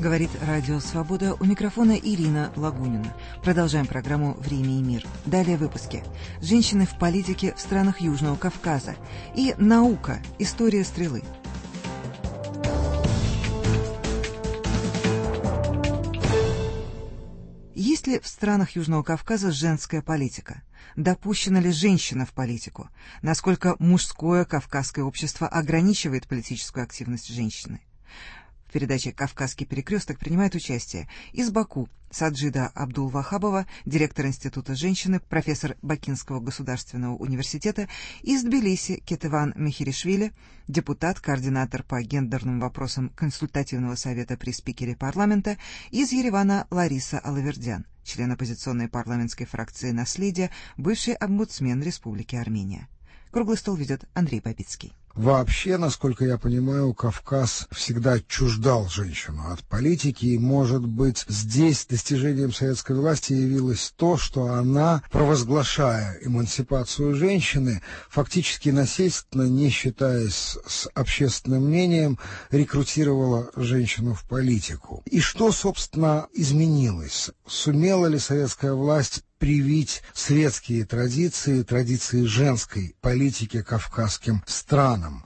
Говорит Радио Свобода, у микрофона Ирина Лагунина. Продолжаем программу «Время и мир». Далее в выпуске. Женщины в политике в странах Южного Кавказа. И наука. История стрелы. Есть ли в странах Южного Кавказа женская политика? Допущена ли женщина в политику? Насколько мужское кавказское общество ограничивает политическую активность женщины? В передаче «Кавказский перекресток» принимает участие из Баку Саджида Абдул-Вахабова, директор Института женщины, профессор Бакинского государственного университета, из Тбилиси Кетеван Мехиришвили, депутат, координатор по гендерным вопросам консультативного совета при спикере парламента, из Еревана Лариса Алавердян, член оппозиционной парламентской фракции «Наследие», бывший омбудсмен Республики Армения. Круглый стол ведет Андрей Бабицкий. Вообще, насколько я понимаю, Кавказ всегда отчуждал женщину от политики, и, может быть, здесь достижением советской власти явилось то, что она, провозглашая эмансипацию женщины, фактически насильственно, не считаясь с общественным мнением, рекрутировала женщину в политику. И что, собственно, изменилось? Сумела ли советская власть привить светские традиции женской политики кавказским странам?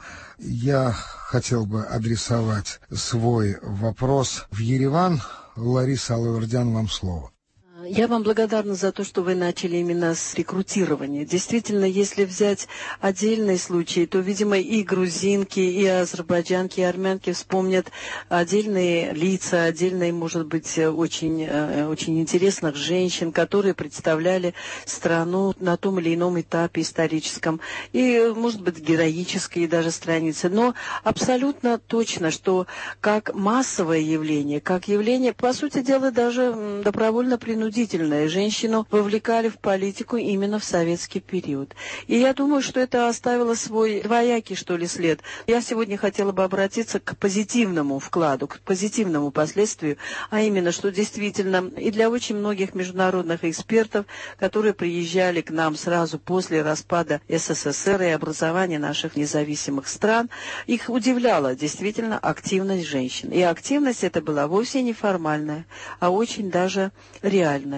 Я хотел бы адресовать свой вопрос в Ереван. Лариса Алавердян, вам слово. Я вам благодарна за то, что вы начали именно с рекрутирования. Действительно, если взять отдельные случаи, то, видимо, и грузинки, и азербайджанки, и армянки вспомнят отдельные лица, отдельные, может быть, очень интересных женщин, которые представляли страну на том или ином этапе историческом, и, может быть, героические даже страницы. Но абсолютно точно, что как массовое явление, как явление, по сути дела, даже добровольно-принудительное, женщину вовлекали в политику именно в советский период. И я думаю, что это оставило свой двоякий, что ли, след. Я сегодня хотела бы обратиться к позитивному вкладу, к позитивному последствию, а именно, что действительно и для очень многих международных экспертов, которые приезжали к нам сразу после распада СССР и образования наших независимых стран, их удивляла действительно активность женщин. И активность эта была вовсе не формальная, а очень даже реальная.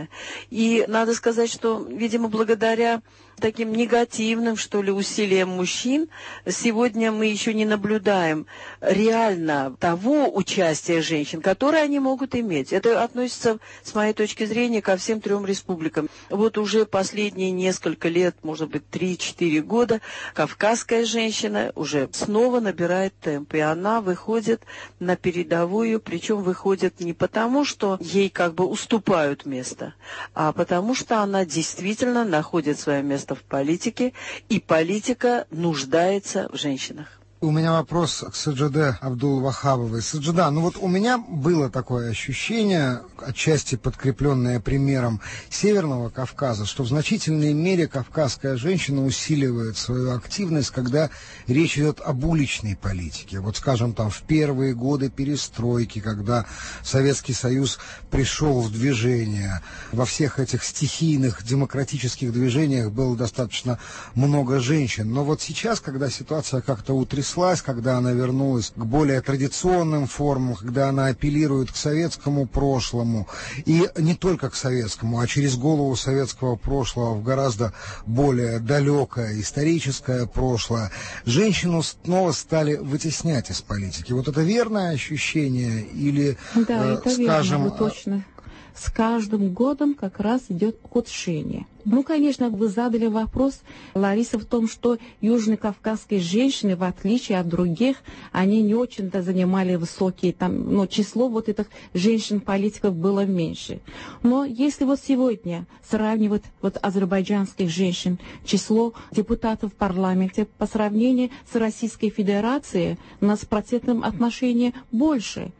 И надо сказать, что, видимо, благодаря таким негативным, что ли, усилиям мужчин, сегодня мы еще не наблюдаем реально того участия женщин, которое они могут иметь. Это относится, с моей точки зрения, ко всем 3 республикам. Вот уже последние несколько лет, может быть, 3-4 года, кавказская женщина уже снова набирает темп, и она выходит на передовую, причем выходит не потому, что ей как бы уступают место, а потому что она действительно находит свое место в политике, и политика нуждается в женщинах. У меня вопрос к Саджиде Абдул-Вахабовой. Саджида, ну вот у меня было такое ощущение, отчасти подкрепленное примером Северного Кавказа, что в значительной мере кавказская женщина усиливает свою активность, когда речь идет об уличной политике. Вот, скажем, там в первые годы перестройки, когда Советский Союз пришел в движение, во всех этих стихийных демократических движениях было достаточно много женщин. Но вот сейчас, когда ситуация как-то утряслась, когда она вернулась к более традиционным формам, когда она апеллирует к советскому прошлому, и не только к советскому, а через голову советского прошлого в гораздо более далекое историческое прошлое, женщину снова стали вытеснять из политики. Вот это верное ощущение или, да, это скажем... верно, точно. С каждым годом как раз идет ухудшение. Ну, конечно, вы задали вопрос, Лариса, в том, что южнокавказские женщины, в отличие от других, они не очень-то занимали высокие, там, но число вот этих женщин-политиков было меньше. Но если вот сегодня сравнивать вот азербайджанских женщин, число депутатов в парламенте по сравнению с Российской Федерацией, у нас в процентном отношении больше,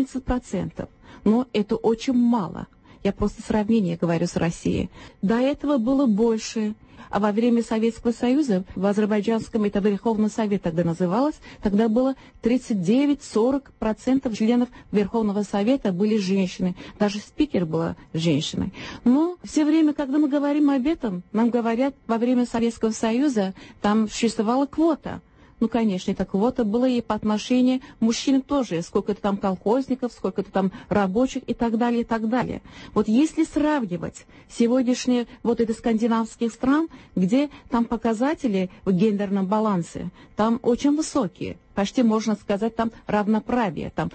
11%. Но это очень мало. Я просто сравнение говорю с Россией. До этого было больше. А во время Советского Союза, в азербайджанском, это Верховный Совет тогда называлось, тогда было 39-40% членов Верховного Совета были женщины. Даже спикер была женщиной. Но все время, когда мы говорим об этом, нам говорят, во время Советского Союза там существовала квота. Ну, конечно, эта квота была и по отношению мужчин тоже. Сколько-то там колхозников, сколько-то там рабочих и так далее, и так далее. Вот если сравнивать сегодняшние вот эти скандинавских стран, где там показатели в гендерном балансе, там очень высокие. Почти, можно сказать, там равноправие, там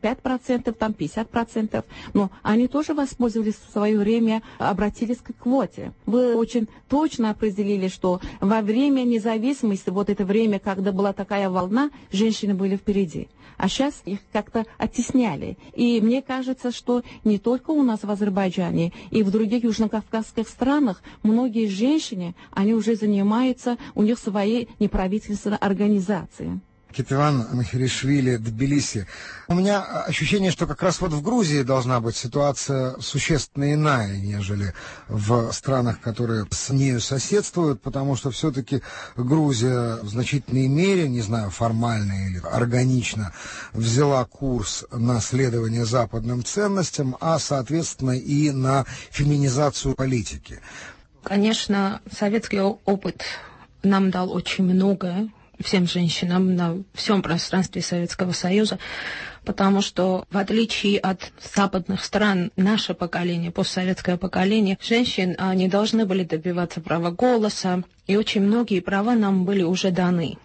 45%, там 50%. Но они тоже воспользовались в свое время, обратились к квоте. Вы очень точно определили, что во время независимости, вот это время, когда была такая волна, женщины были впереди. А сейчас их как-то оттесняли. И мне кажется, что не только у нас в Азербайджане, и в других южнокавказских странах многие женщины, они уже занимаются, у них свои неправительственные организации. Кетеван Махиришвили, Тбилиси. У меня ощущение, что как раз вот в Грузии должна быть ситуация существенно иная, нежели в странах, которые с нею соседствуют, потому что все-таки Грузия в значительной мере, не знаю, формально или органично, взяла курс на следование западным ценностям, а, соответственно, и на феминизацию политики. Конечно, советский опыт нам дал очень многое, всем женщинам на всем пространстве Советского Союза, потому что, в отличие от западных стран, наше поколение, постсоветское поколение, женщин не должны были добиваться права голоса, и очень многие права нам были уже даны.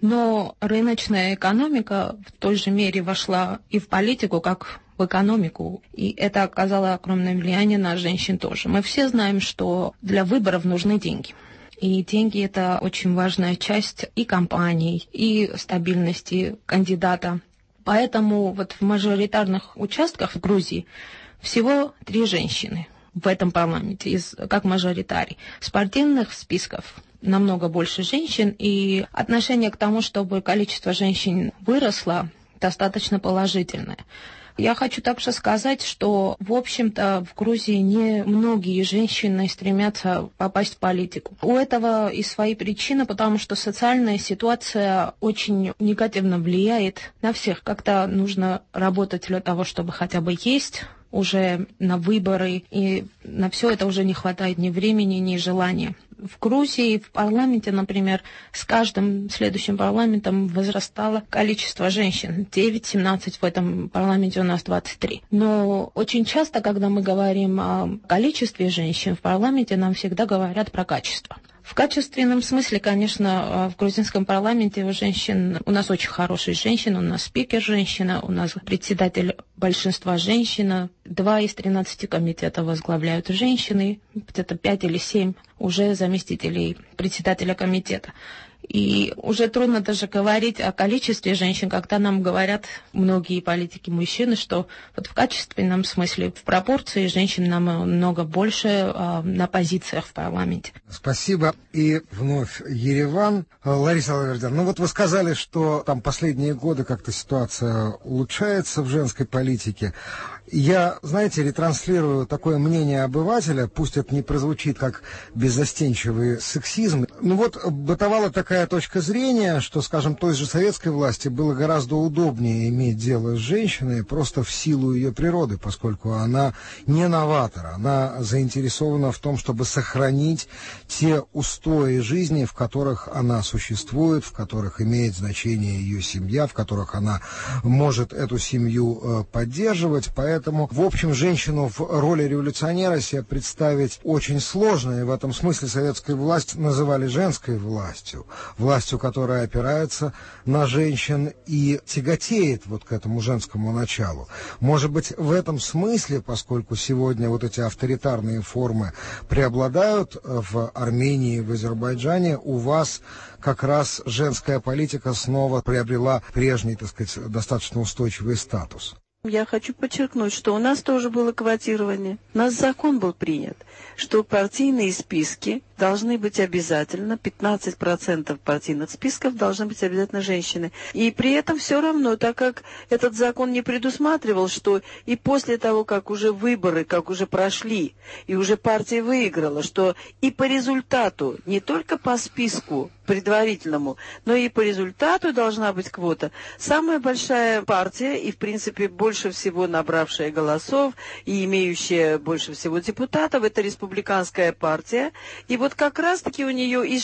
Но рыночная экономика в той же мере вошла и в политику, как в экономику, и это оказало огромное влияние на женщин тоже. Мы все знаем, что для выборов нужны деньги. И деньги – это очень важная часть и кампаний, и стабильности кандидата. Поэтому вот в мажоритарных участках в Грузии всего 3 женщины в этом парламенте, как мажоритарий. В партийных списках намного больше женщин, и отношение к тому, чтобы количество женщин выросло, достаточно положительное. Я хочу также сказать, что, в общем-то, в Грузии не многие женщины стремятся попасть в политику. У этого и свои причины, потому что социальная ситуация очень негативно влияет на всех. Как-то нужно работать для того, чтобы хотя бы есть уже на выборы, и на все это уже не хватает ни времени, ни желания. В Грузии, в парламенте, например, с каждым следующим парламентом возрастало количество женщин. 9-17, в этом парламенте у нас 23. Но очень часто, когда мы говорим о количестве женщин в парламенте, нам всегда говорят про качество. В качественном смысле, конечно, в грузинском парламенте у нас очень хорошие женщины, у нас спикер женщина, у нас председатель большинства женщина, 2 из 13 комитетов возглавляют женщины, где-то 5 или 7 уже заместителей председателя комитета. И уже трудно даже говорить о количестве женщин, когда нам говорят многие политики-мужчины, что вот в качественном смысле, в пропорции женщин намного больше на позициях в парламенте. Спасибо. И вновь Ереван. Лариса Алавердян, ну вот вы сказали, что там последние годы как-то ситуация улучшается в женской политике. Я, знаете, ретранслирую такое мнение обывателя, пусть это не прозвучит как беззастенчивый сексизм. Ну вот бытовала такая точка зрения, что, скажем, той же советской власти было гораздо удобнее иметь дело с женщиной просто в силу ее природы, поскольку она не новатор, она заинтересована в том, чтобы сохранить те устои жизни, в которых она существует, в которых имеет значение ее семья, в которых она может эту семью поддерживать. Поэтому, в общем, женщину в роли революционера себе представить очень сложно, и в этом смысле советскую власть называли женской властью, властью, которая опирается на женщин и тяготеет вот к этому женскому началу. Может быть, в этом смысле, поскольку сегодня вот эти авторитарные формы преобладают в Армении, в Азербайджане, у вас как раз женская политика снова приобрела прежний, так сказать, достаточно устойчивый статус. Я хочу подчеркнуть, что у нас тоже было квотирование. У нас закон был принят, что партийные списки должны быть обязательно, 15% партийных списков должны быть обязательно женщины. И при этом все равно, так как этот закон не предусматривал, что и после того, как уже выборы, как уже прошли, и уже партия выиграла, что и по результату, не только по списку предварительному, но и по результату должна быть квота. Самая большая партия и, в принципе, больше всего набравшая голосов и имеющая больше всего депутатов, это республиканская партия. И вот как раз-таки у нее из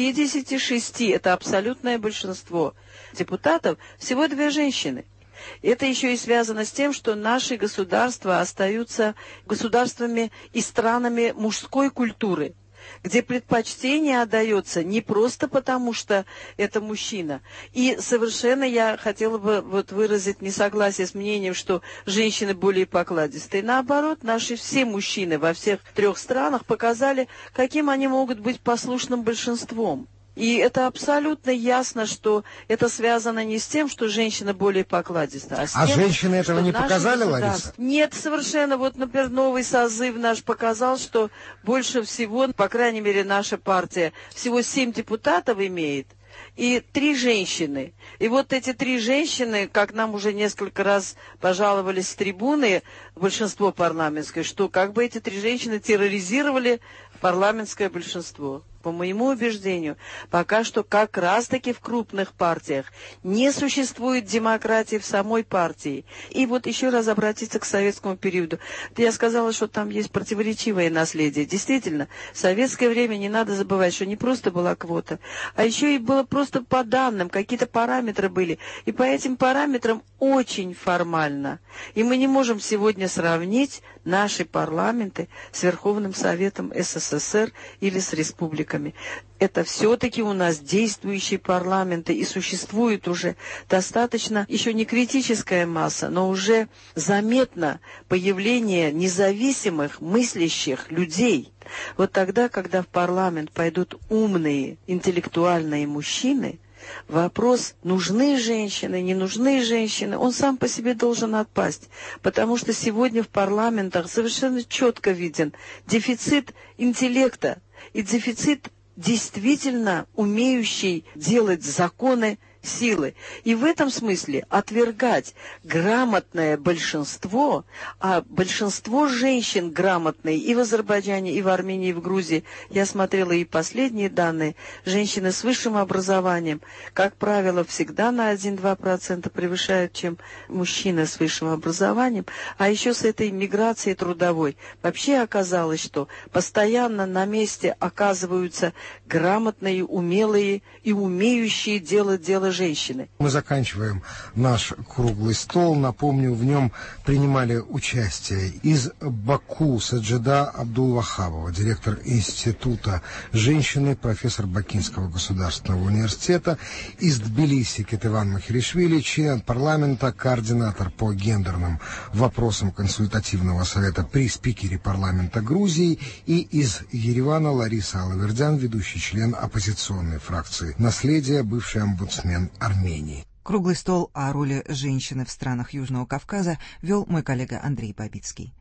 66, это абсолютное большинство депутатов, всего 2 женщины. Это еще и связано с тем, что наши государства остаются государствами и странами мужской культуры, где предпочтение отдается не просто потому, что это мужчина. И совершенно я хотела бы выразить несогласие с мнением, что женщины более покладистые. Наоборот, наши все мужчины во всех 3 странах показали, каким они могут быть послушным большинством. И это абсолютно ясно, что это связано не с тем, что женщина более покладиста, а с тем, женщины этого не показали, Лариса? Нет, совершенно. Вот, например, новый созыв наш показал, что больше всего, по крайней мере, наша партия всего 7 депутатов имеет, и 3 женщины. И вот эти 3 женщины, как нам уже несколько раз пожаловались с трибуны, большинство парламентское, что как бы эти 3 женщины терроризировали парламентское большинство. По моему убеждению, пока что как раз-таки в крупных партиях не существует демократии в самой партии. И вот еще раз обратиться к советскому периоду. Я сказала, что там есть противоречивое наследие. Действительно, в советское время не надо забывать, что не просто была квота, а еще и было просто по данным, какие-то параметры были. И по этим параметрам очень формально. И мы не можем сегодня сравнить наши парламенты с Верховным Советом СССР или с республикой. Это все-таки у нас действующие парламенты, и существует уже достаточно, еще не критическая масса, но уже заметно появление независимых, мыслящих людей. Вот тогда, когда в парламент пойдут умные, интеллектуальные мужчины, вопрос, нужны женщины, не нужны женщины, он сам по себе должен отпасть. Потому что сегодня в парламентах совершенно четко виден дефицит интеллекта и дефицит действительно умеющий делать законы силы. И в этом смысле отвергать грамотное большинство, а большинство женщин грамотные и в Азербайджане, и в Армении, и в Грузии, я смотрела и последние данные, женщины с высшим образованием, как правило, всегда на 1-2% превышают, чем мужчины с высшим образованием, а еще с этой миграцией трудовой. Вообще оказалось, что постоянно на месте оказываются грамотные, умелые и умеющие делать дело женщины. Мы заканчиваем наш круглый стол. Напомню, в нем принимали участие из Баку Саджида Абдул-Вахабова, директор Института женщины, профессор Бакинского государственного университета, из Тбилиси Кетеван Махиришвили, член парламента, координатор по гендерным вопросам консультативного совета при спикере парламента Грузии, и из Еревана Лариса Алавердян, ведущий член оппозиционной фракции «Наследие», бывший омбудсмен Армении. Круглый стол о роли женщины в странах Южного Кавказа вел мой коллега Андрей Бабицкий.